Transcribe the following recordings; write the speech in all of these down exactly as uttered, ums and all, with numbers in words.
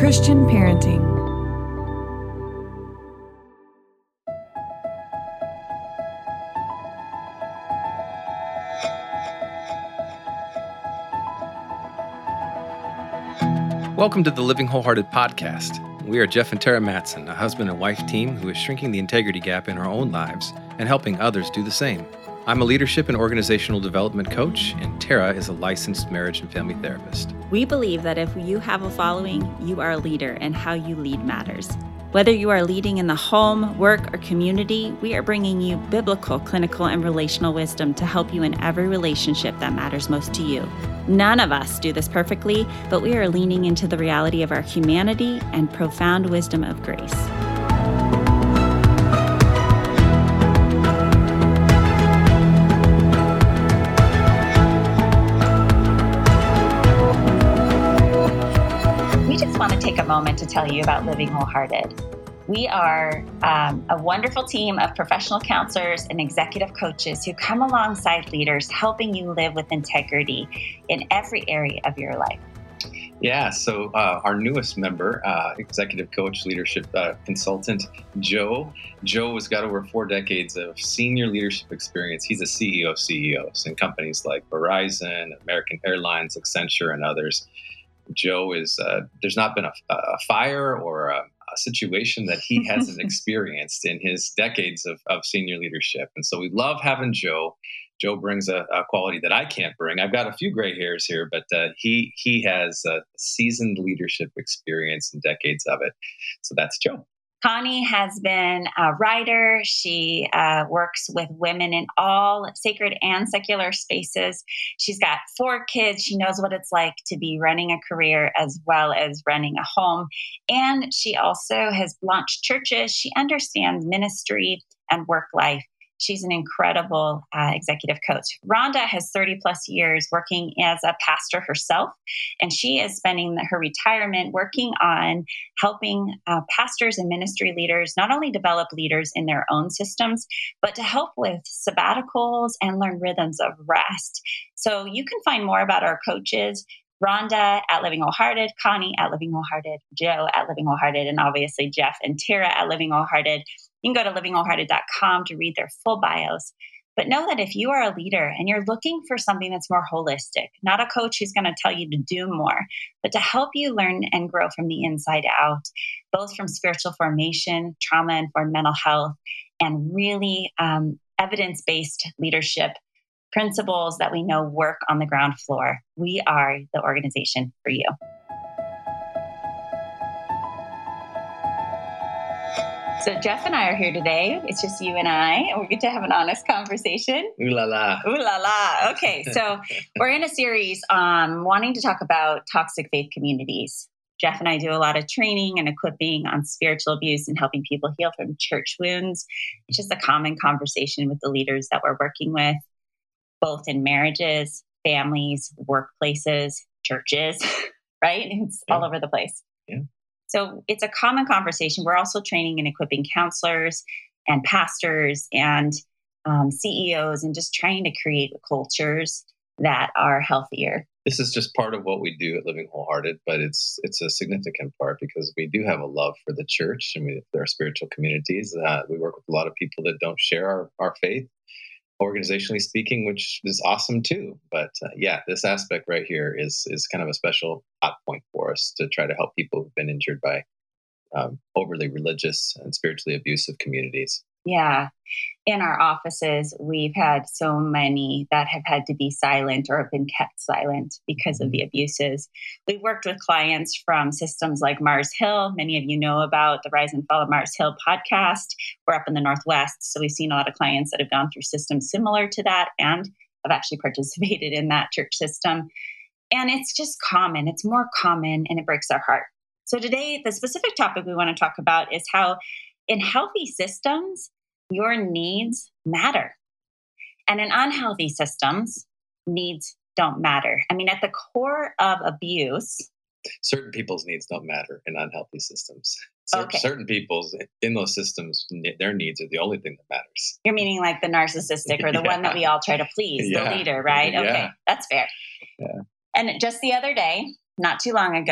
Christian parenting. Welcome to the Living Wholehearted podcast. We are Jeff and Tara Matson, a husband and wife team who is shrinking the integrity gap in our own lives and helping others do the same. I'm a leadership and organizational development coach, and Tara is a licensed marriage and family therapist. We believe that if you have a following, you are a leader, and how you lead matters. Whether you are leading in the home, work, or community, we are bringing you biblical, clinical, and relational wisdom to help you in every relationship that matters most to you. None of us do this perfectly, but we are leaning into the reality of our humanity and profound wisdom of grace. We just want to take a moment to tell you about Living Wholehearted. We are um, a wonderful team of professional counselors and executive coaches who come alongside leaders, helping you live with integrity in every area of your life. Yeah, so uh, our newest member, uh, executive coach, leadership uh, consultant, Joe. Joe has got over four decades of senior leadership experience. He's a C E O of C E Os in companies like Verizon, American Airlines, Accenture, and others. Joe is, uh, there's not been a, a fire or a, a situation that he hasn't experienced in his decades of, of senior leadership. And so we love having Joe. Joe brings a, a quality that I can't bring. I've got a few gray hairs here, but uh, he he has a seasoned leadership experience and decades of it. So that's Joe. Connie has been a writer. She uh, works with women in all sacred and secular spaces. She's got four kids. She knows what it's like to be running a career as well as running a home. And she also has launched churches. She understands ministry and work life. She's an incredible uh, executive coach. Rhonda has thirty plus years working as a pastor herself, and she is spending her retirement working on helping uh, pastors and ministry leaders not only develop leaders in their own systems, but to help with sabbaticals and learn rhythms of rest. So you can find more about our coaches, Rhonda at Living Wholehearted, Connie at Living Wholehearted, Joe at Living Wholehearted, and obviously Jeff and Tara at Living Wholehearted. You can go to living wholehearted dot com to read their full bios. But know that if you are a leader and you're looking for something that's more holistic, not a coach who's going to tell you to do more, but to help you learn and grow from the inside out, both from spiritual formation, trauma-informed mental health, and really um, evidence-based leadership principles that we know work on the ground floor, we are the organization for you. So Jeff and I are here today. It's just you and I, and we get to have an honest conversation. Ooh la la. Ooh la la. Okay, so we're in a series on wanting to talk about toxic faith communities. Jeff and I do a lot of training and equipping on spiritual abuse and helping people heal from church wounds. It's just a common conversation with the leaders that we're working with, both in marriages, families, workplaces, churches, right? It's Yeah. all over the place. Yeah. So it's a common conversation. We're also training and equipping counselors and pastors and um, C E Os and just trying to create cultures that are healthier. This is just part of what we do at Living Wholehearted, but it's it's a significant part because we do have a love for the church and we, our spiritual communities. Uh, we work with a lot of people that don't share our, our faith, organizationally speaking, which is awesome too. But uh, yeah, this aspect right here is is kind of a special hot point for us to try to help people who've been injured by um, overly religious and spiritually abusive communities. Yeah. In our offices, we've had so many that have had to be silent or have been kept silent because of the abuses. We've worked with clients from systems like Mars Hill. Many of you know about the Rise and Fall of Mars Hill podcast. We're up in the Northwest, so we've seen a lot of clients that have gone through systems similar to that and have actually participated in that church system. And it's just common. It's more common, and it breaks our heart. So today, the specific topic we want to talk about is how in healthy systems, your needs matter. And in unhealthy systems, needs don't matter. I mean, at the core of abuse, certain people's needs don't matter in unhealthy systems. Cer- Okay. Certain people's in those systems, their needs are the only thing that matters. You're meaning like the narcissistic or the Yeah. one that we all try to please, Yeah. the leader, right? Yeah. Okay, that's fair. Yeah. And just the other day, not too long ago,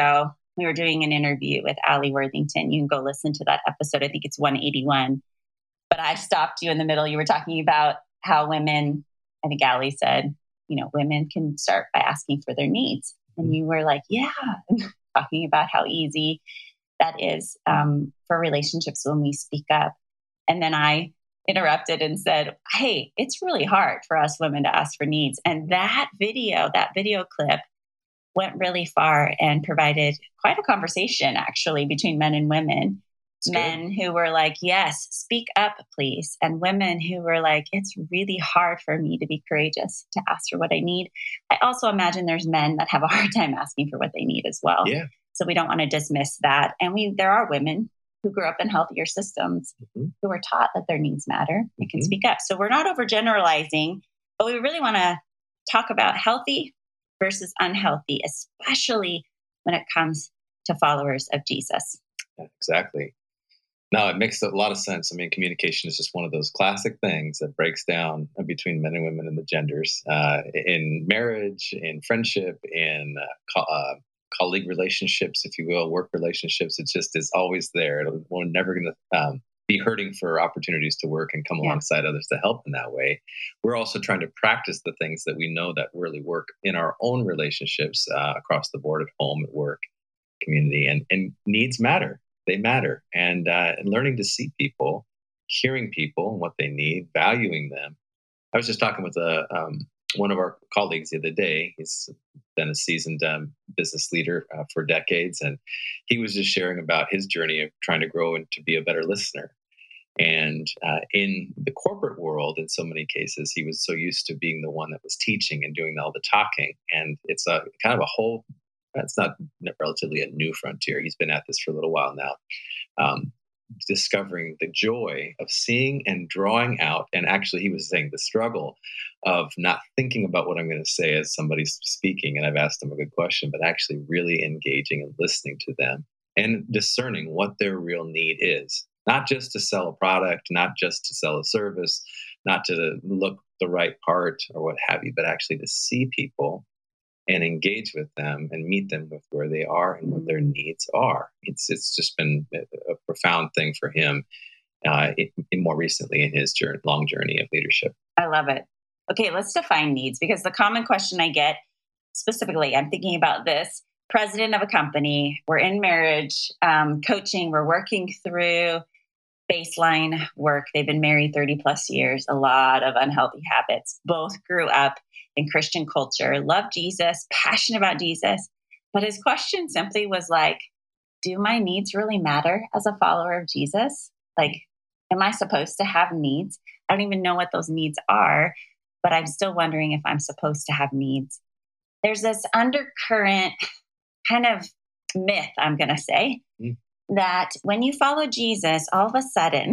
we were doing an interview with Allie Worthington. You can go listen to that episode. I think it's one eighty-one. But I stopped you in the middle. You were talking about how women, I think Allie said, you know, women can start by asking for their needs. And you were like, yeah, talking about how easy that is um, for relationships when we speak up. And then I interrupted and said, hey, it's really hard for us women to ask for needs. And that video, that video clip went really far and provided quite a conversation, actually, between men and women. That's men good. Who were like, yes, speak up, please. And women who were like, it's really hard for me to be courageous to ask for what I need. I also imagine there's men that have a hard time asking for what they need as well. Yeah. So we don't want to dismiss that. And we there are women who grew up in healthier systems mm-hmm. who were taught that their needs matter. They can mm-hmm. speak up. So we're not overgeneralizing, but we really want to talk about healthy versus unhealthy, especially when it comes to followers of Jesus. Yeah, exactly. No, it makes a lot of sense. I mean, communication is just one of those classic things that breaks down between men and women and the genders uh, in marriage, in friendship, in uh, co- uh, colleague relationships, if you will, work relationships. It just is always there. It'll, we're never going to um, be hurting for opportunities to work and come yeah. alongside others to help in that way. We're also trying to practice the things that we know that really work in our own relationships uh, across the board, at home, at work, community, and, and needs matter. They matter. And, uh, and learning to see people, hearing people and what they need, valuing them. I was just talking with a, um, one of our colleagues the other day. He's been a seasoned um, business leader uh, for decades. And he was just sharing about his journey of trying to grow and to be a better listener. And uh, in the corporate world, in so many cases, he was so used to being the one that was teaching and doing all the talking. And it's a kind of a whole It's not relatively a new frontier. He's been at this for a little while now, um, discovering the joy of seeing and drawing out. And actually, he was saying the struggle of not thinking about what I'm going to say as somebody's speaking. And I've asked him a good question, but actually really engaging and listening to them and discerning what their real need is. Not just to sell a product, not just to sell a service, not to look the right part or what have you, but actually to see people and engage with them and meet them with where they are and what their needs are. It's it's just been a, a profound thing for him uh, in, in more recently in his journey, long journey of leadership. I love it. Okay, let's define needs, because the common question I get specifically, I'm thinking about this, president of a company, we're in marriage, um, coaching, we're working through baseline work. They've been married thirty plus years, a lot of unhealthy habits, both grew up in Christian culture, love Jesus, passionate about Jesus. But his question simply was like, do my needs really matter as a follower of Jesus? Like, am I supposed to have needs? I don't even know what those needs are, but I'm still wondering if I'm supposed to have needs. There's this undercurrent kind of myth, I'm going to say, mm. that when you follow Jesus, all of a sudden,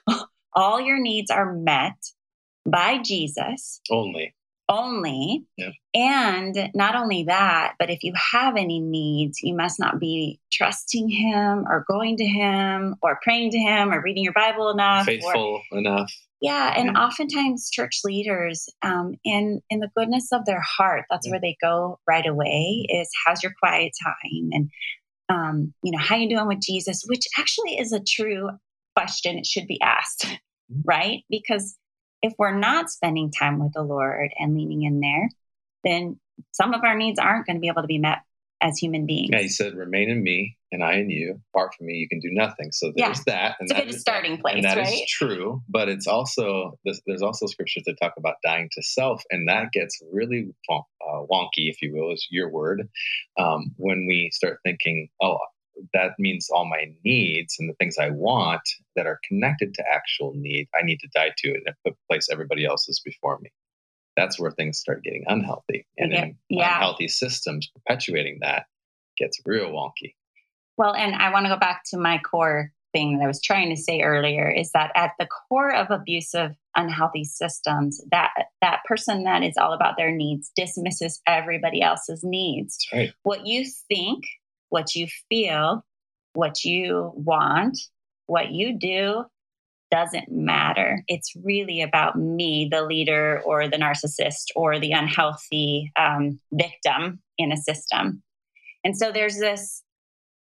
all your needs are met by Jesus. Only. Only. Yeah. And not only that, but if you have any needs, you must not be trusting him or going to him or praying to him or reading your Bible enough. Faithful or, enough. Yeah. And yeah. oftentimes church leaders, um, in, in the goodness of their heart, that's yeah. where they go right away is, how's your quiet time? And, um, you know, how you doing with Jesus? Which actually is a true question. It should be asked, mm-hmm. right? Because if we're not spending time with the Lord and leaning in there, then some of our needs aren't going to be able to be met as human beings. Yeah, he said, remain in me and I in you. Apart from me, you can do nothing. So there's yeah. that. And it's a good starting place, and that right? is true. But it's also, there's also scriptures that talk about dying to self. And that gets really uh, wonky, if you will, is your word. Um, when we start thinking, oh, that means all my needs and the things I want that are connected to actual need, I need to die to it and put place everybody else's before me. That's where things start getting unhealthy. And yeah. in yeah. unhealthy systems, perpetuating that gets real wonky. Well, and I want to go back to my core thing that I was trying to say earlier is that at the core of abusive, unhealthy systems, that that person that is all about their needs dismisses everybody else's needs. That's right. What you think, what you feel, what you want, what you do doesn't matter. It's really about me, the leader or the narcissist or the unhealthy um, victim in a system. And so there's this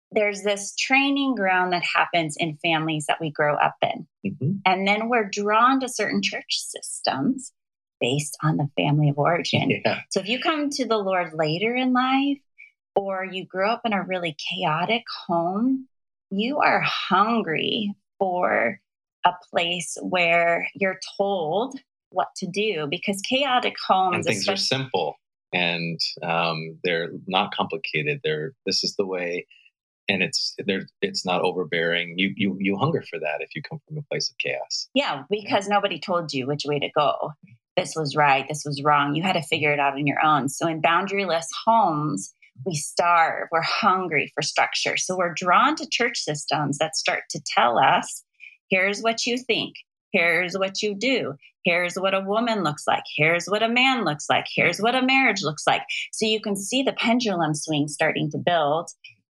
there's this training ground that happens in families that we grow up in. Mm-hmm. And then we're drawn to certain church systems based on the family of origin. Yeah. So if you come to the Lord later in life, or you grew up in a really chaotic home, you are hungry for a place where you're told what to do, because chaotic homes, And things are especially- simple and um, they're not complicated. They're this is the way, and it's there. It's not overbearing. You you you hunger for that if you come from a place of chaos. Yeah, because nobody told you which way to go. This was right, this was wrong. You had to figure it out on your own. So in boundaryless homes, we starve, we're hungry for structure. So we're drawn to church systems that start to tell us, here's what you think, here's what you do, here's what a woman looks like, here's what a man looks like, here's what a marriage looks like. So you can see the pendulum swing starting to build.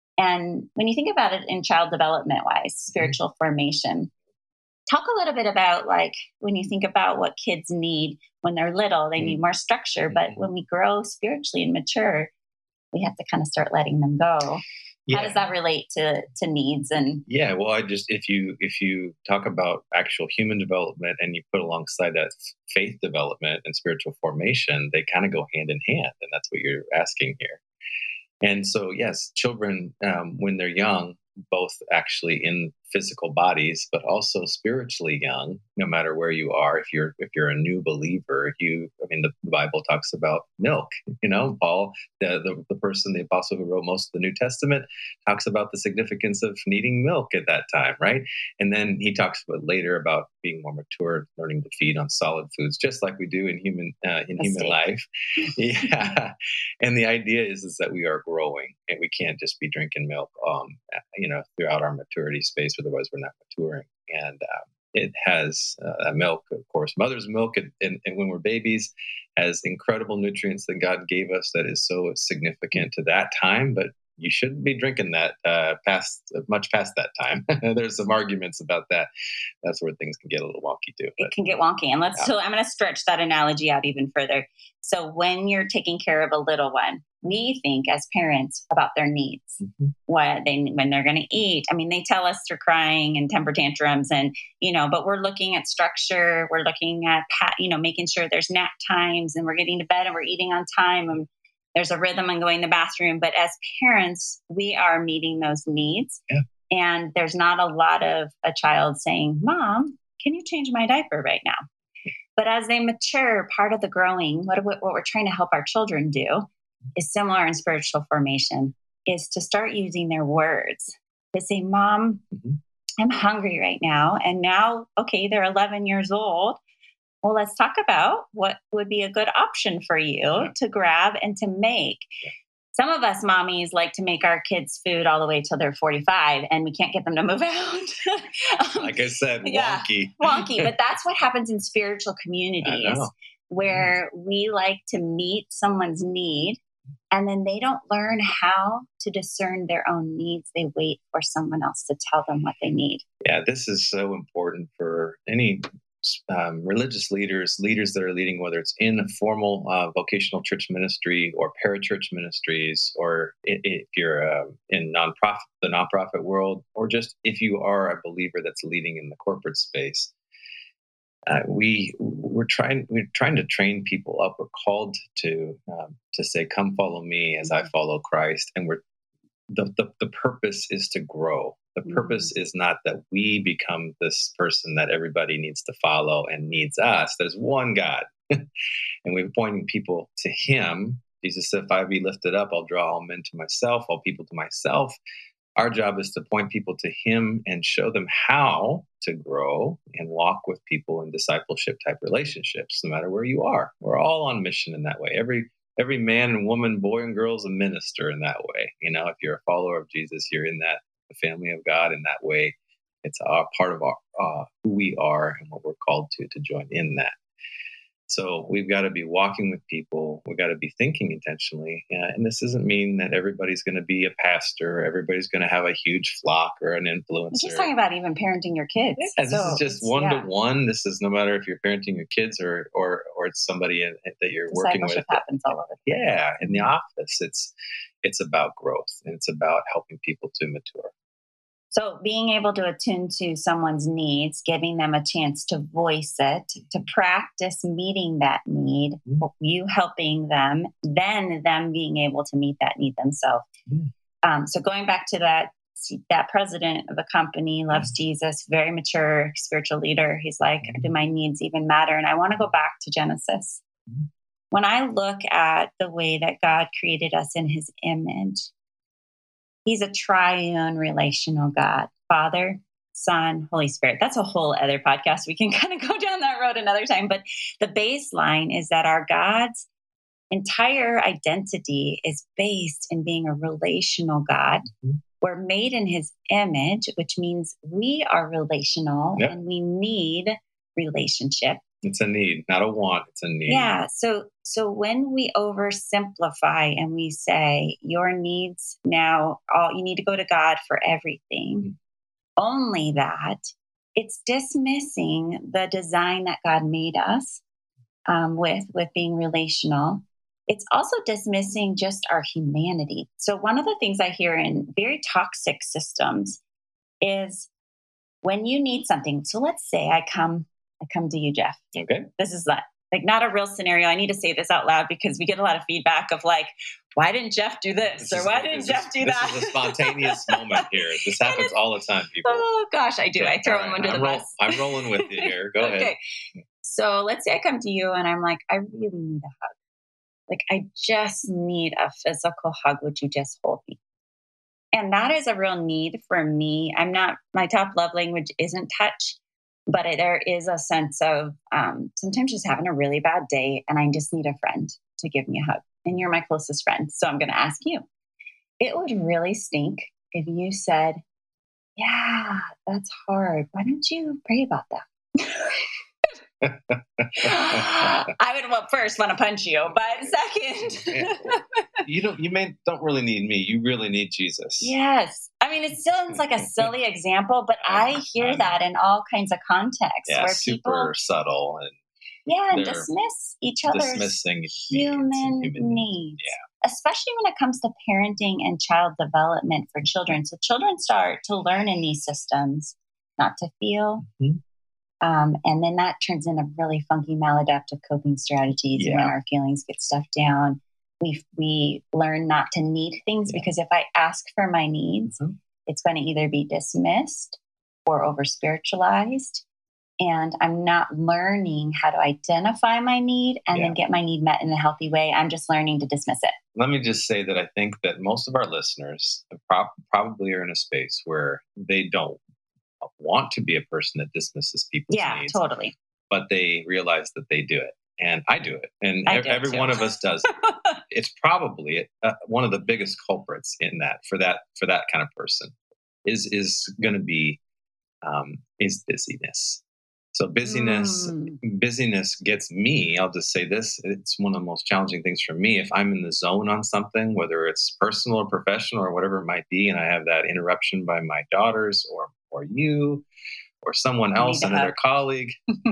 And when you think about it in child development wise, spiritual formation, talk a little bit about, like, when you think about what kids need when they're little, they need more structure. But when we grow spiritually and mature, we have to kind of start letting them go. Yeah. How does that relate to, to needs? And Yeah, well, I just if you if you talk about actual human development and you put alongside that faith development and spiritual formation, they kind of go hand in hand, and that's what you're asking here. And so, yes, children, um, when they're young, both actually in physical bodies, but also spiritually young, no matter where you are. If you're if you're a new believer, you I mean, the, the Bible talks about milk. You know, Paul, the, the the person, the apostle who wrote most of the New Testament, talks about the significance of needing milk at that time, right? And then he talks about later about being more mature, learning to feed on solid foods, just like we do in human uh, in human Mistake. life. Yeah, and the idea is is that we are growing, and we can't just be drinking milk, um, you know, throughout our maturity space. Otherwise, we're not maturing. And um, it has uh, milk, of course, mother's milk, and, and, and when we're babies, has incredible nutrients that God gave us that is so significant to that time. But you shouldn't be drinking that uh, past much past that time. There's some arguments about that. That's where things can get a little wonky too. But it can get wonky. And let's, Yeah. so I'm going to stretch that analogy out even further. So when you're taking care of a little one, we think as parents about their needs, Mhm. what they, when they're going to eat. I mean, they tell us they're crying and temper tantrums and, you know, but we're looking at structure. We're looking at, pa- you know, making sure there's nap times and we're getting to bed and we're eating on time and there's a rhythm and going to the bathroom. But as parents, we are meeting those needs. Yeah. And there's not a lot of a child saying, Mom, can you change my diaper right now? But as they mature, part of the growing, what, what we're trying to help our children do is similar in spiritual formation, is to start using their words. To say, Mom, Mhm. I'm hungry right now. And now, okay, they're eleven years old. Well, let's talk about what would be a good option for you Yeah. to grab and to make. Yeah. Some of us mommies like to make our kids food all the way till they're forty-five and we can't get them to move out. Um, Like I said, yeah, wonky. wonky, but that's what happens in spiritual communities know. where we like to meet someone's need and then they don't learn how to discern their own needs. They wait for someone else to tell them what they need. Yeah, this is so important for any um, religious leaders, leaders that are leading, whether it's in a formal uh, vocational church ministry or parachurch ministries, or i- if you're uh, in nonprofit, the nonprofit world, or just if you are a believer that's leading in the corporate space. Uh, we we're trying we're trying to train people up. We're called to um, to say, "Come follow me as I follow Christ," and we're the, the, the purpose is to grow. The purpose is not that we become this person that everybody needs to follow and needs us. There's one God. And we're pointing people to him. Jesus said, if I be lifted up, I'll draw all men to myself, all people to myself. Our job is to point people to him and show them how to grow and walk with people in discipleship type relationships, no matter where you are. We're all on mission in that way. Every Every man and woman, boy and girl is a minister in that way. You know, if you're a follower of Jesus, you're in that the family of God in that way. It's a part of our uh, who we are and what we're called to to join in that. So we've got to be walking with people. We've got to be thinking intentionally. Yeah, and this doesn't mean that everybody's going to be a pastor, everybody's going to have a huge flock or an influencer. We're just talking about even parenting your kids. Yeah, this so is just one yeah. to one. This is no matter if you're parenting your kids or or or it's somebody in, that you're working with. Happens all over. Yeah, in the office, it's it's about growth and it's about helping people to mature. So being able to attune to someone's needs, giving them a chance to voice it, to practice meeting that need, mm-hmm. you helping them, then them being able to meet that need themselves. Mm-hmm. Um, so going back to that, that president of a company loves mm-hmm. Jesus, very mature spiritual leader. He's like, mm-hmm. do my needs even matter? And I want to go back to Genesis. Mm-hmm. When I look at the way that God created us in his image, he's a triune relational God, Father, Son, Holy Spirit. That's a whole other podcast. We can kind of go down that road another time. But the baseline is that our God's entire identity is based in being a relational God. Mm-hmm. We're made in his image, which means we are relational yep. and we need relationship. It's a need, not a want. It's a need. Yeah. So, so when we oversimplify and we say your needs now, all you need to go to God for everything, mm-hmm. only that, it's dismissing the design that God made us um, with, with being relational. It's also dismissing just our humanity. So one of the things I hear in very toxic systems is when you need something. So let's say I come. I come to you, Jeff. Okay. This is not, like not a real scenario. I need to say this out loud because we get a lot of feedback of like, why didn't Jeff do this? this or is, why didn't Jeff do this that? This is a spontaneous moment here. This happens all the time, people. Oh gosh, I do. Okay. I throw right. them under I'm the roll, bus. I'm rolling with you here. Go okay. ahead. So let's say I come to you and I'm like, I really need a hug. Like I just need a physical hug. Would you just hold me? And that is a real need for me. I'm not, my top love language isn't touch. But it, there is a sense of um, sometimes just having a really bad day and I just need a friend to give me a hug. And you're my closest friend. So I'm going to ask you. It would really stink if you said, yeah, that's hard. Why don't you pray about that? I would well, first want to punch you, but second, you don't. You may don't really need me. You really need Jesus. Yes, I mean it sounds like a silly example, but I hear I that in all kinds of contexts yeah, where super people subtle and yeah, and dismiss each other's human needs, human needs. Yeah. Especially when it comes to parenting and child development for children. So children start to learn in these systems not to feel. Mm-hmm. Um, and then that turns into really funky maladaptive coping strategies yeah. when our feelings get stuffed down. We we learn not to need things yeah. because if I ask for my needs, mm-hmm. it's going to either be dismissed or over spiritualized. And I'm not learning how to identify my need and yeah. then get my need met in a healthy way. I'm just learning to dismiss it. Let me just say that I think that most of our listeners pro- probably are in a space where they don't want to be a person that dismisses people's yeah, needs. Yeah, totally. But they realize that they do it. And I do it. And I e- every too. one of us does it. It's probably uh, one of the biggest culprits in that for that for that kind of person is is going to be um, is busyness. So busyness mm. busyness gets me. I'll just say this: it's one of the most challenging things for me. If I'm in the zone on something, whether it's personal or professional or whatever it might be, and I have that interruption by my daughters or or you or someone else, another colleague,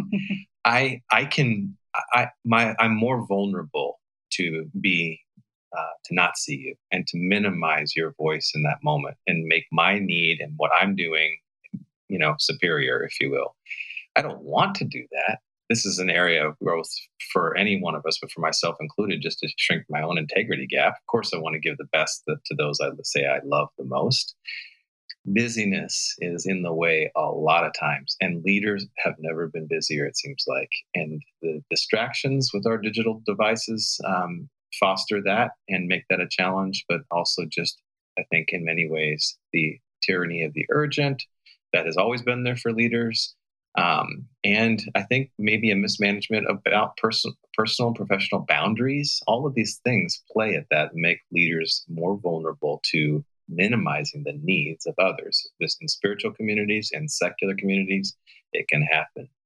I I can I my I'm more vulnerable to be uh, to not see you and to minimize your voice in that moment and make my need and what I'm doing, you know, superior, if you will. I don't want to do that. This is an area of growth for any one of us, but for myself included, just to shrink my own integrity gap. Of course, I want to give the best to those I say I love the most. Busyness is in the way a lot of times, and leaders have never been busier, it seems like. And the distractions with our digital devices um, foster that and make that a challenge, but also just, I think, in many ways, the tyranny of the urgent that has always been there for leaders. Um, and I think maybe a mismanagement about personal, personal and professional boundaries. All of these things play at that and make leaders more vulnerable to minimizing the needs of others. This in spiritual communities and secular communities, it can happen.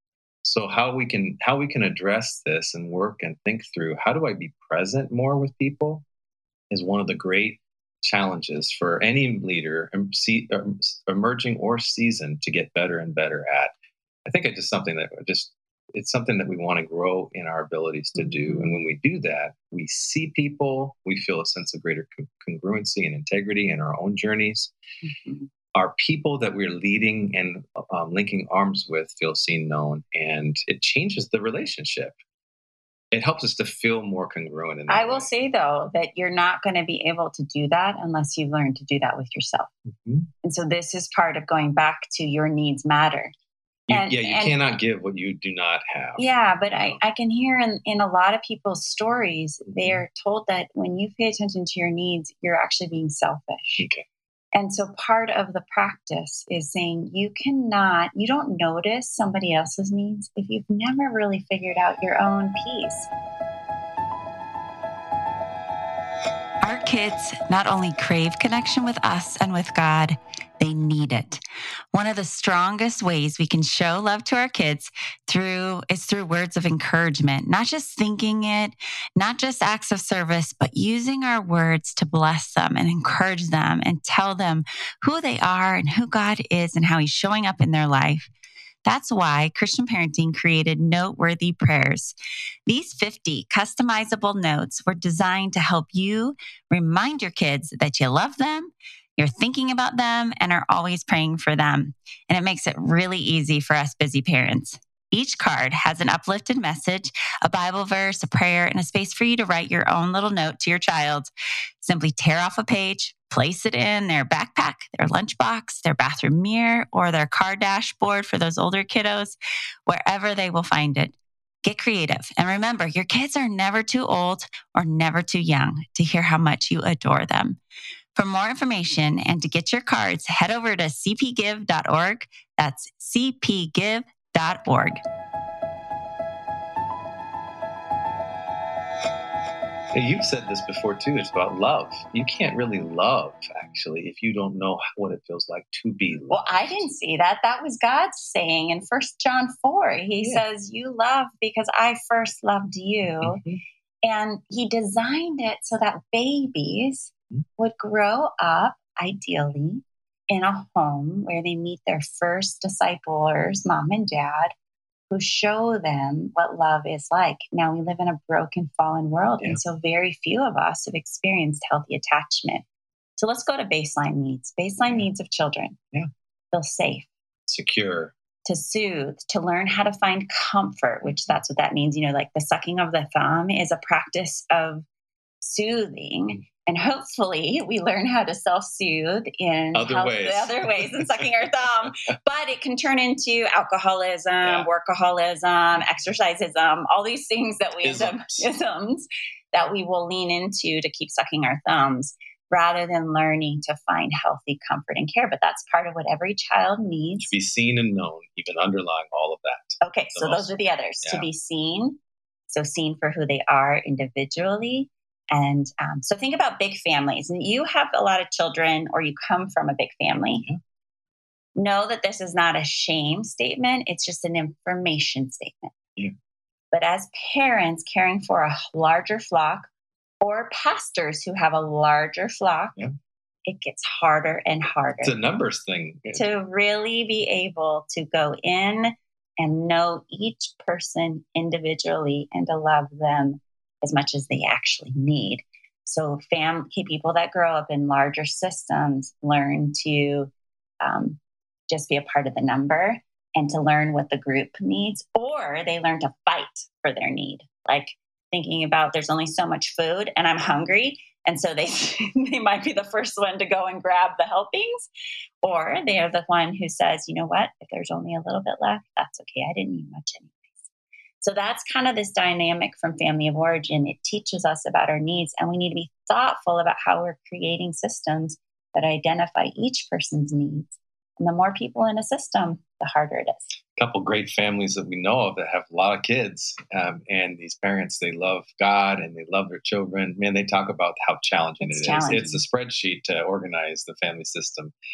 So how we can how we can address this and work and think through how do I be present more with people is one of the great challenges for any leader, em- see- um, emerging or seasoned, to get better and better at. I think it's just something that just it's something that we want to grow in our abilities to do. And when we do that, we see people, we feel a sense of greater con- congruency and integrity in our own journeys. Mm-hmm. Our people that we're leading and um, linking arms with feel seen, known, and it changes the relationship. It helps us to feel more congruent in that I will way. say, though, that you're not going to be able to do that unless you learn to do that with yourself. Mm-hmm. And so this is part of going back to your needs matter. You, And, yeah, you and, cannot give what you do not have. Yeah, but I, I can hear in, in a lot of people's stories, they're told that when you pay attention to your needs, you're actually being selfish. Okay. And so part of the practice is saying you cannot, you don't notice somebody else's needs if you've never really figured out your own piece. Our kids not only crave connection with us and with God, they need it. One of the strongest ways we can show love to our kids through is through words of encouragement, not just thinking it, not just acts of service, but using our words to bless them and encourage them and tell them who they are and who God is and how He's showing up in their life. That's why Christian Parenting created Noteworthy Prayers. These fifty customizable notes were designed to help you remind your kids that you love them, you're thinking about them, and are always praying for them. And it makes it really easy for us busy parents. Each card has an uplifted message, a Bible verse, a prayer, and a space for you to write your own little note to your child. Simply tear off a page, place it in their backpack, their lunchbox, their bathroom mirror, or their car dashboard for those older kiddos, wherever they will find it. Get creative. And remember, your kids are never too old or never too young to hear how much you adore them. For more information and to get your cards, head over to c p give dot org. That's c p give dot org. You've said this before too. It's about love. You can't really love, actually, if you don't know what it feels like to be loved. Well, I didn't see that. That was God's saying in First John four. He yeah. says, you love because I first loved you. Mm-hmm. And He designed it so that babies mm-hmm. would grow up, ideally, in a home where they meet their first disciplers, mom and dad, who show them what love is like. Now, we live in a broken, fallen world, yeah. and so very few of us have experienced healthy attachment. So let's go to baseline needs. Baseline yeah. needs of children. Yeah. Feel safe. Secure. To soothe, to learn how to find comfort, which that's what that means. You know, like the sucking of the thumb is a practice of soothing. And hopefully we learn how to self-soothe in other health, ways, other ways than sucking our thumb. But it can turn into alcoholism, yeah. workaholism, exercisism, all these things that we isms. end up isms that we will lean into to keep sucking our thumbs, rather than learning to find healthy comfort and care. But that's part of what every child needs. To be seen and known, even underlying all of that. Okay, so most, those are the others. Yeah. To be seen, so seen for who they are individually. And um, so think about big families. And you have a lot of children, or you come from a big family. Yeah. Know that this is not a shame statement. It's just an information statement. Yeah. But as parents caring for a larger flock, or pastors who have a larger flock, yeah. it gets harder and harder. It's a numbers thing. To really be able to go in and know each person individually and to love them as much as they actually need. So family people that grow up in larger systems learn to um, just be a part of the number and to learn what the group needs, or they learn to fight for their need. Like thinking about there's only so much food and I'm hungry. And so they they might be the first one to go and grab the helpings, or they are the one who says, you know what, if there's only a little bit left, that's okay. I didn't need much anyways. So that's kind of this dynamic from family of origin. It teaches us about our needs, and we need to be thoughtful about how we're creating systems that identify each person's needs. And the more people in a system, the harder it is. A couple great families that we know of that have a lot of kids, um, and these parents, they love God and they love their children. Man, they talk about how challenging it's it challenging. is. It's a spreadsheet to organize the family system.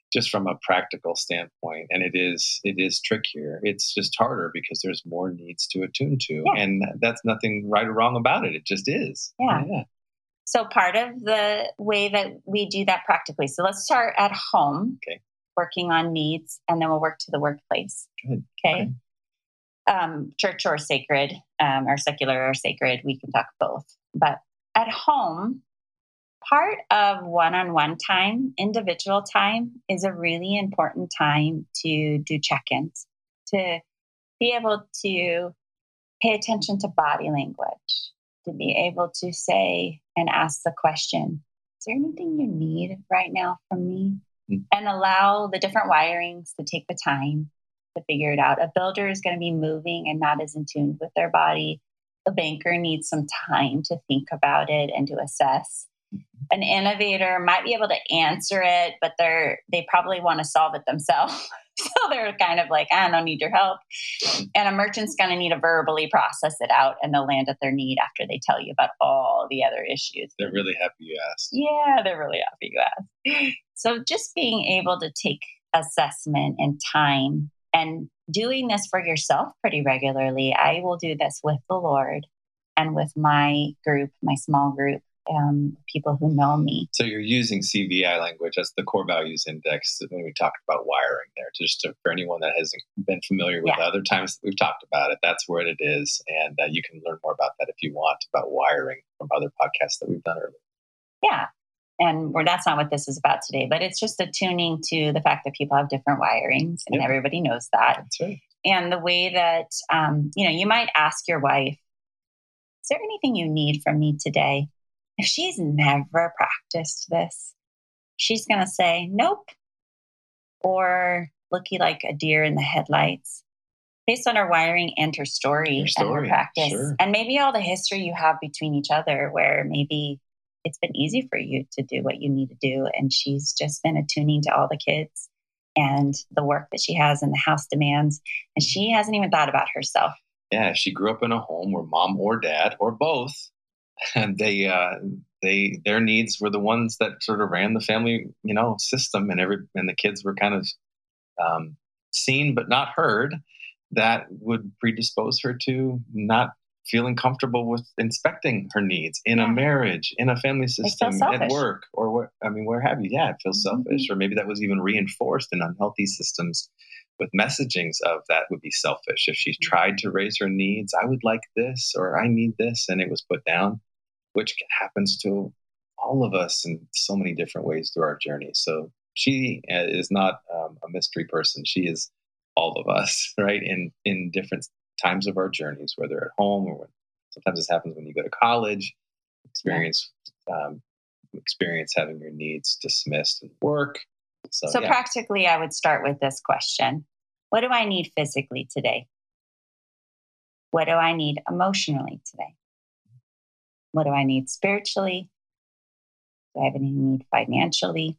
just from a practical standpoint. And it is it is trickier. It's just harder because there's more needs to attune to. Yeah. And that's nothing right or wrong about it. It just is. Yeah. yeah. So part of the way that we do that practically. So let's start at home, okay. working on needs, and then we'll work to the workplace. Good. Okay. okay. Um, church or sacred, um, or secular or sacred, we can talk both. But at home, part of one-on-one time, individual time, is a really important time to do check-ins, to be able to pay attention to body language, to be able to say and ask the question, is there anything you need right now from me? Mm-hmm. And allow the different wirings to take the time to figure it out. A builder is going to be moving and not as in tune with their body. A banker needs some time to think about it and to assess. An innovator might be able to answer it, but they're they probably want to solve it themselves. So they're kind of like, I don't need your help. And a merchant's going to need to verbally process it out, and they'll land at their need after they tell you about all the other issues. They're really happy you asked. Yeah, they're really happy you asked. So just being able to take assessment and time and doing this for yourself pretty regularly. I will do this with the Lord and with my group, my small group. Um, people who know me. So you're using C V I language as the core values index when we talked about wiring there. Just to, for anyone that hasn't been familiar with yeah. other times that we've talked about it, that's where it is. And uh, you can learn more about that if you want, about wiring from other podcasts that we've done earlier. Yeah. And we're, that's not what this is about today, but it's just attuning to the fact that people have different wirings, and yep. everybody knows that. That's right. And the way that, um, you know, you might ask your wife, is there anything you need from me today? If she's never practiced this, she's going to say, nope, or looky like a deer in the headlights, based on her wiring and her story, her story and her practice. Sure. And maybe all the history you have between each other, where maybe it's been easy for you to do what you need to do. And she's just been attuning to all the kids and the work that she has and the house demands. And she hasn't even thought about herself. Yeah, she grew up in a home where mom or dad or both, and they, uh, they, their needs were the ones that sort of ran the family, you know, system, and every, and the kids were kind of um, seen but not heard. That would predispose her to not feeling comfortable with inspecting her needs in yeah. a marriage, in a family system, at work, or what? I mean, where have you? Yeah, it feels mm-hmm. selfish, or maybe that was even reinforced in unhealthy systems with messagings of that would be selfish. If she tried to raise her needs, I would like this, or I need this, and it was put down, which happens to all of us in so many different ways through our journey. So she is not um, a mystery person. She is all of us, right? In in different times of our journeys, whether at home or when, sometimes this happens when you go to college, experience um, experience having your needs dismissed at work. So, so yeah. practically, I would start with this question: what do I need physically today? What do I need emotionally today? What do I need spiritually? Do I have any need financially?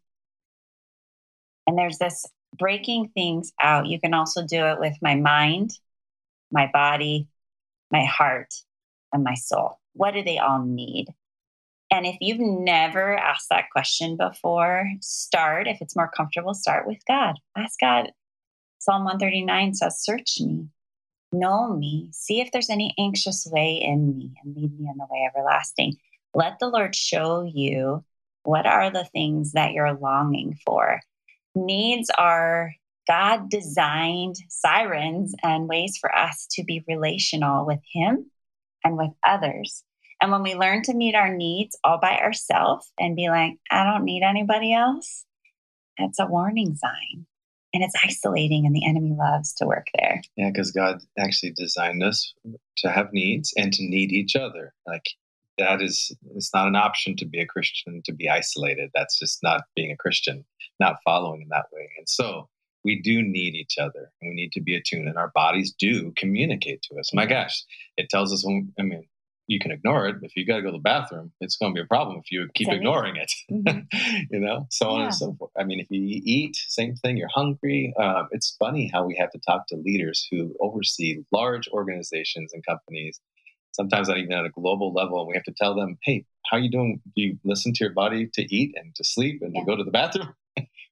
And there's this breaking things out. You can also do it with my mind, my body, my heart, and my soul. What do they all need? And if you've never asked that question before, start, if it's more comfortable, start with God. Ask God. Psalm one thirty-nine says, search me, know me, see if there's any anxious way in me, and lead me in the way everlasting. Let the Lord show you what are the things that you're longing for. Needs are God-designed sirens and ways for us to be relational with Him and with others. And when we learn to meet our needs all by ourselves and be like, I don't need anybody else, that's a warning sign. And it's isolating, and the enemy loves to work there. Yeah, because God actually designed us to have needs and to need each other. Like that is, it's not an option to be a Christian, to be isolated. That's just not being a Christian, not following in that way. And so we do need each other, and we need to be attuned, and our bodies do communicate to us. My gosh, it tells us when, I mean, you can ignore it. If you got to go to the bathroom, it's going to be a problem if you keep ignoring it, mm-hmm. you know, so yeah. on and so forth. I mean, if you eat, same thing, you're hungry. Um, it's funny how we have to talk to leaders who oversee large organizations and companies, sometimes not even at a global level. And we have to tell them, hey, how are you doing? Do you listen to your body to eat and to sleep and yeah. to go to the bathroom?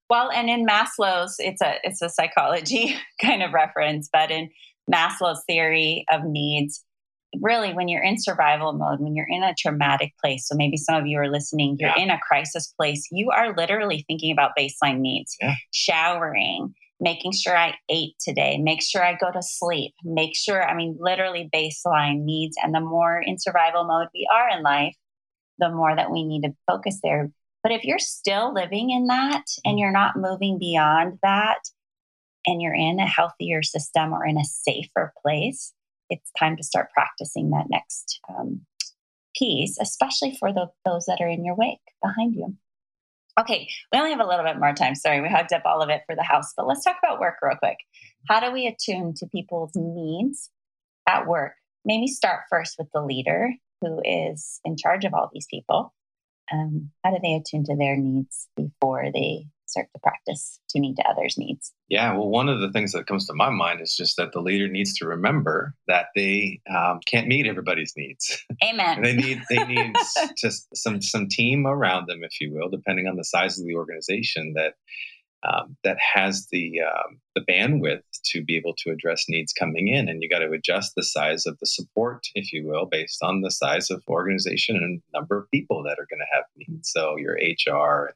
Well, and in Maslow's, it's a it's a psychology kind of reference, but in Maslow's theory of needs, really when you're in survival mode, when you're in a traumatic place, so maybe some of you are listening, you're Yeah. in a crisis place, you are literally thinking about baseline needs, Yeah. showering, making sure I ate today, make sure I go to sleep, make sure, I mean, literally baseline needs. And the more in survival mode we are in life, the more that we need to focus there. But if you're still living in that and you're not moving beyond that, and you're in a healthier system or in a safer place, it's time to start practicing that next um, piece, especially for the, those that are in your wake behind you. Okay, we only have a little bit more time. Sorry, we hugged up all of it for the house, but let's talk about work real quick. How do we attune to people's needs at work? Maybe start first with the leader who is in charge of all these people. Um, how do they attune to their needs before they start to practice tuning to others' needs? Yeah, well, one of the things that comes to my mind is just that the leader needs to remember that they um, can't meet everybody's needs. Amen. they need they need just some some team around them, if you will, depending on the size of the organization that um, that has the um, the bandwidth to be able to address needs coming in, and you got to adjust the size of the support, if you will, based on the size of organization and number of people that are going to have needs. So your H R.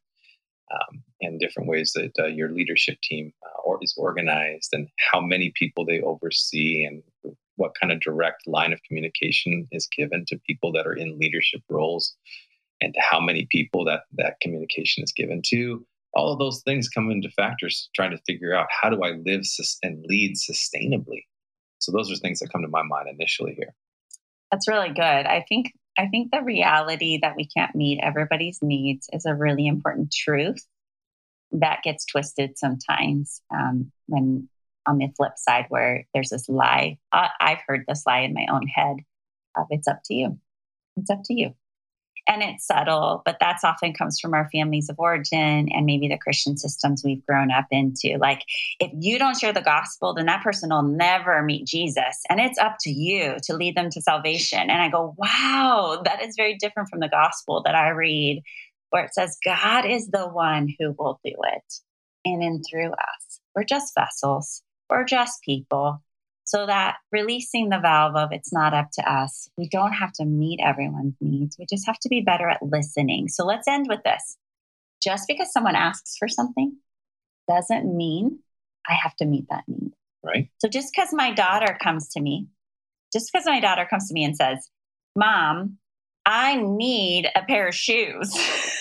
Um, and different ways that uh, your leadership team uh, or is organized, and how many people they oversee, and what kind of direct line of communication is given to people that are in leadership roles, and how many people that that communication is given to. All of those things come into factors trying to figure out, how do I live sus- and lead sustainably? So those are things that come to my mind initially here. That's really good. I think I think the reality that we can't meet everybody's needs is a really important truth that gets twisted sometimes. Um, when on the flip side, where there's this lie, I, I've heard this lie in my own head of it's up to you. It's up to you. And it's subtle, but that's often comes from our families of origin and maybe the Christian systems we've grown up into. Like, if you don't share the gospel, then that person will never meet Jesus. And it's up to you to lead them to salvation. And I go, wow, that is very different from the gospel that I read, where it says God is the one who will do it in and through us. We're just vessels. We're just people. So that releasing the valve of it's not up to us. We don't have to meet everyone's needs. We just have to be better at listening. So let's end with this. Just because someone asks for something doesn't mean I have to meet that need. Right. So just because my daughter comes to me, just because my daughter comes to me and says, Mom, I need a pair of shoes.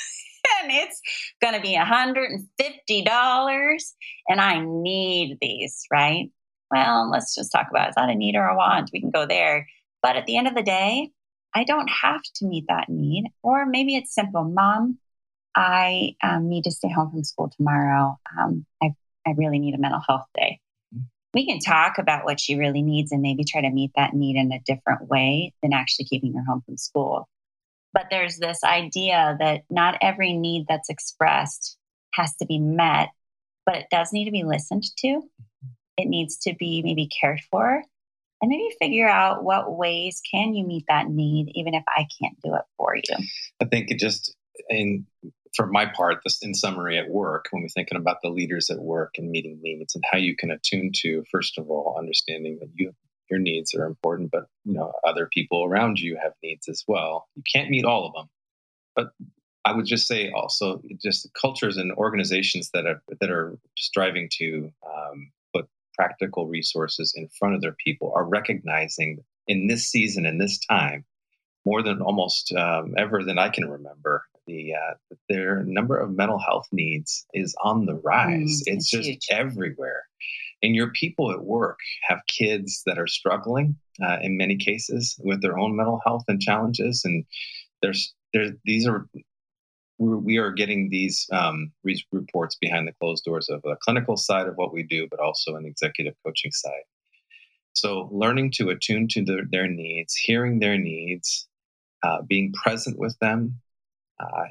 And it's going to be one hundred fifty dollars and I need these, right? Well, let's just talk about it. It's not a need or a want. We can go there. But at the end of the day, I don't have to meet that need. Or maybe it's simple. Mom, I um, need to stay home from school tomorrow. Um, I, I really need a mental health day. We can talk about what she really needs and maybe try to meet that need in a different way than actually keeping her home from school. But there's this idea that not every need that's expressed has to be met, but it does need to be listened to. It needs to be maybe cared for, and maybe figure out what ways can you meet that need, even if I can't do it for you. I think it just, in for my part, this in summary at work, when we're thinking about the leaders at work and meeting needs and how you can attune to, first of all, understanding that you your needs are important, but you know other people around you have needs as well. You can't meet all of them, but I would just say also just cultures and organizations that are that are striving to um, put practical resources in front of their people are recognizing in this season, in this time, more than almost um, ever than I can remember, the uh, their number of mental health needs is on the rise. Mm, it's it's just huge. everywhere. And your people at work have kids that are struggling uh, in many cases with their own mental health and challenges. And there's there's these are we are getting these um, these reports behind the closed doors of the clinical side of what we do, but also an executive coaching side. So learning to attune to their, their needs, hearing their needs, uh, being present with them, uh,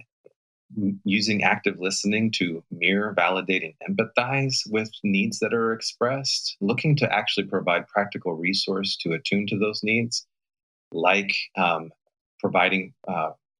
using active listening to mirror, validate, and empathize with needs that are expressed, looking to actually provide practical resource to attune to those needs, like um, providing uh,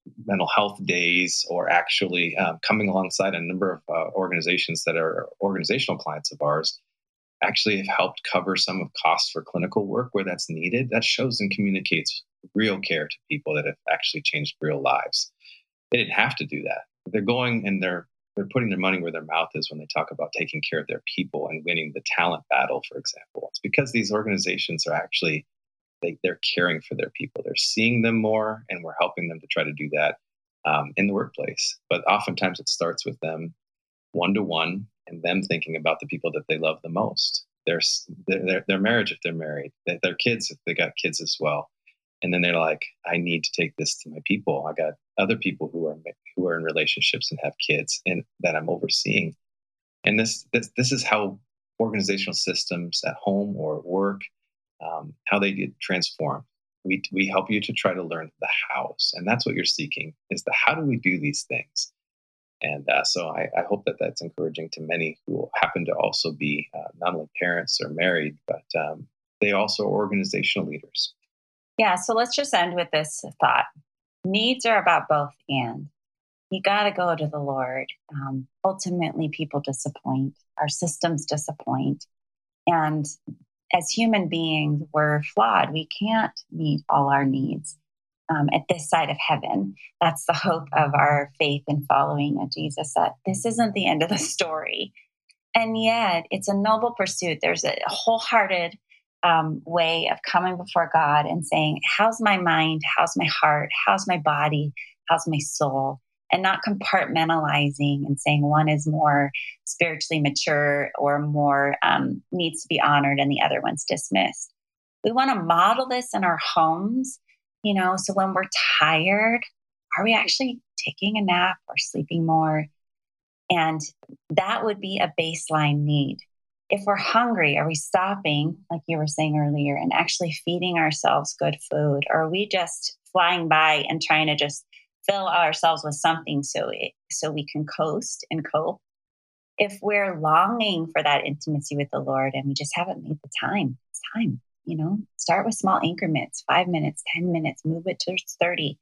mental health days, or actually um, coming alongside a number of uh, organizations that are organizational clients of ours, actually have helped cover some of costs for clinical work where that's needed. That shows and communicates real care to people that have actually changed real lives. They didn't have to do that. They're going and they're they're putting their money where their mouth is when they talk about taking care of their people and winning the talent battle, for example. It's because these organizations are actually they, they're caring for their people. They're seeing them more, and we're helping them to try to do that um, in the workplace. But oftentimes it starts with them one-to-one and them thinking about the people that they love the most. Their, their, their marriage if they're married, their kids if they got kids as well. And then they're like, I need to take this to my people. I got other people who are who are in relationships and have kids and that I'm overseeing. And this this, this is how organizational systems at home or at work, um, how they get transformed. We we help you to try to learn the hows, and that's what you're seeking is the how do we do these things. And uh, so I, I hope that that's encouraging to many who happen to also be uh, not only parents or married, but um, they also are organizational leaders. Yeah, so let's just end with this thought. Needs are about both and. You got to go to the Lord. Um, ultimately, people disappoint. Our systems disappoint. And as human beings, we're flawed. We can't meet all our needs um, at this side of heaven. That's the hope of our faith and following of Jesus, that this isn't the end of the story. And yet, it's a noble pursuit. There's a wholehearted Um, way of coming before God and saying, how's my mind? How's my heart? How's my body? How's my soul? And not compartmentalizing and saying one is more spiritually mature or more um, needs to be honored and the other one's dismissed. We want to model this in our homes, you know, so when we're tired, are we actually taking a nap or sleeping more? And that would be a baseline need. If we're hungry, are we stopping, like you were saying earlier, and actually feeding ourselves good food? Or are we just flying by and trying to just fill ourselves with something so it, so we can coast and cope? If we're longing for that intimacy with the Lord and we just haven't made the time, it's time, you know, start with small increments, five minutes, ten minutes, move it to thirty.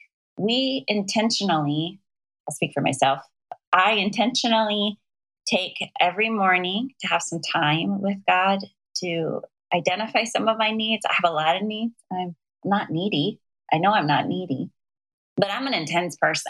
We intentionally, I'll speak for myself, I intentionally take every morning to have some time with God to identify some of my needs. I have a lot of needs. I'm not needy. I know I'm not needy, but I'm an intense person.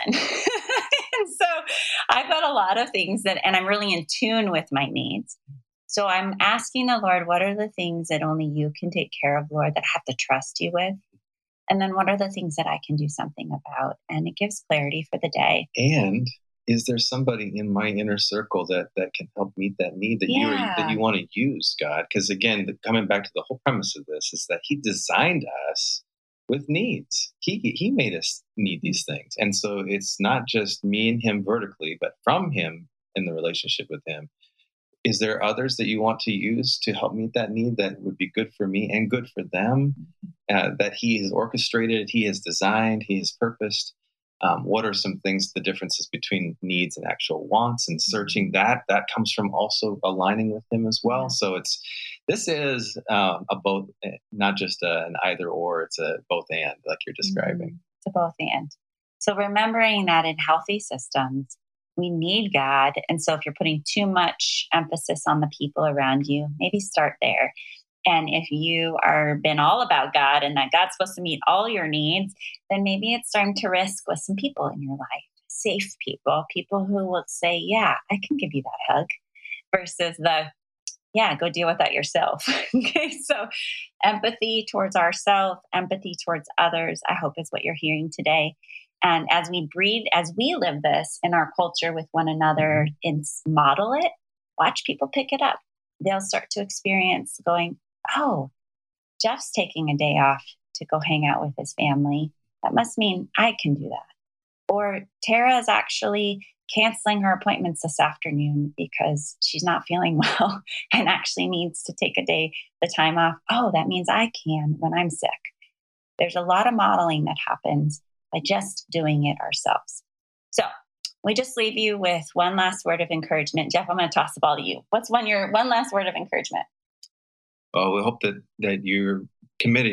And so I've got a lot of things that, and I'm really in tune with my needs. So I'm asking the Lord, what are the things that only you can take care of, Lord, that I have to trust you with? And then what are the things that I can do something about? And it gives clarity for the day. And is there somebody in my inner circle that that can help meet that need that Yeah. you are, that you want to use, God? Because again, the, coming back to the whole premise of this is that He designed us with needs. He He made us need these things, and so it's not just me and Him vertically, but from Him in the relationship with Him. Is there others that you want to use to help meet that need that would be good for me and good for them? Uh, that He has orchestrated, He has designed, He has purposed. Um, what are some things, the differences between needs and actual wants, and searching that? That comes from also aligning with Him as well. So it's this is um, a both, not just a, an either or. It's a both and, like you're describing. Mm-hmm. It's a both and. So remembering that in healthy systems, we need God. And so if you're putting too much emphasis on the people around you, maybe start there. And if you are been all about God and that God's supposed to meet all your needs, then maybe it's time to risk with some people in your life, safe people, people who will say, yeah, I can give you that hug, versus the, yeah, go deal with that yourself. Okay. So empathy towards ourselves, empathy towards others, I hope is what you're hearing today. And as we breathe, as we live this in our culture with one another and model it, watch people pick it up. They'll start to experience going, oh, Jeff's taking a day off to go hang out with his family. That must mean I can do that. Or Tara is actually canceling her appointments this afternoon because she's not feeling well and actually needs to take a day, the time off. Oh, that means I can when I'm sick. There's a lot of modeling that happens by just doing it ourselves. So we just leave you with one last word of encouragement. Jeff, I'm going to toss the ball to you. What's one your one last word of encouragement? Well, we hope that that you're committed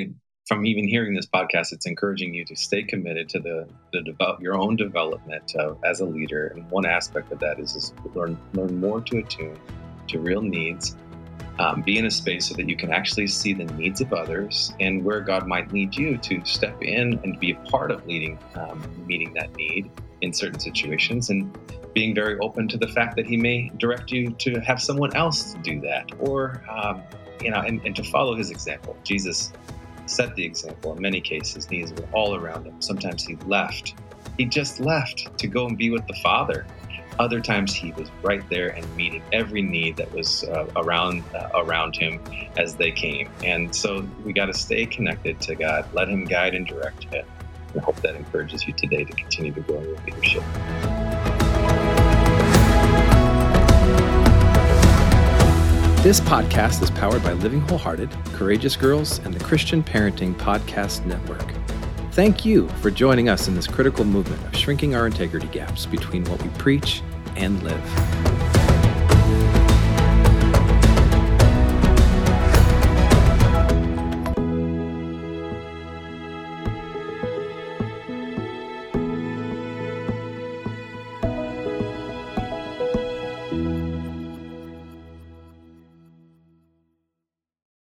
from even hearing this podcast, it's encouraging you to stay committed to the, the develop your own development uh, as a leader. And one aspect of that is, is learn learn more to attune to real needs. Um, be in a space so that you can actually see the needs of others and where God might lead you to step in and be a part of leading, um, meeting that need in certain situations, and being very open to the fact that He may direct you to have someone else do that, or um, you know, and, and to follow His example. Jesus set the example in many cases. Needs were all around Him. Sometimes He left. He just left to go and be with the Father. Other times He was right there and meeting every need that was uh, around uh, around Him as they came. And so we got to stay connected to God, let Him guide and direct you. And I hope that encourages you today to continue to grow in your leadership. This podcast is powered by Living Wholehearted, Courageous Girls, and the Christian Parenting Podcast Network. Thank you for joining us in this critical movement of shrinking our integrity gaps between what we preach and live.